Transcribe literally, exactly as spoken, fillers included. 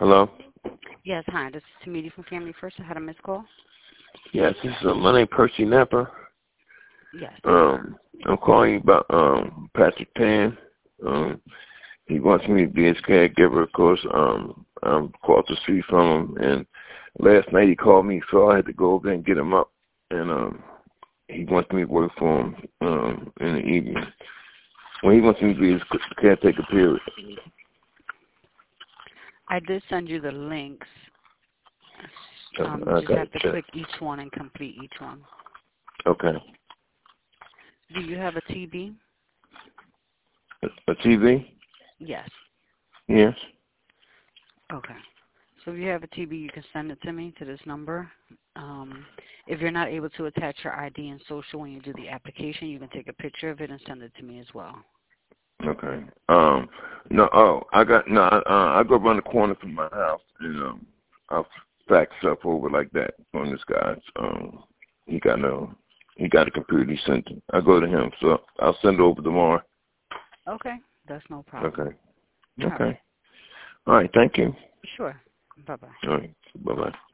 Hello? Yes, hi. This is Tamidi from Family First. I had a missed call. Yes, this is, uh, my name is Percy Napper. Yes. Um, I'm calling you about um, Patrick Tan. Um, he wants me to be his caregiver. Of course, um, I'm across the street from him, and last night he called me, so I had to go over there and get him up. And um, he wants me to work for him um, in the evening. Well, he wants me to be his caretaker, period. I did send you the links. Um, I you just got have to check. click each one and complete each one. Okay. Do you have a T V? A, a T V? Yes. Yes. Okay. So if you have a T V, you can send it to me to this number. Um, if you're not able to attach your I D and social when you do the application, you can take a picture of it and send it to me as well. Okay. Um. No. Oh, I got no. I, uh, I go around the corner from my house, and um, I'll fax stuff over like that on this guy. Um, he got no. He got a computer. He sent it. I go to him, so I'll send it over tomorrow. Okay. That's no problem. Okay. All Okay. right. All right. Thank you. Sure. Bye-bye. All right. Bye bye.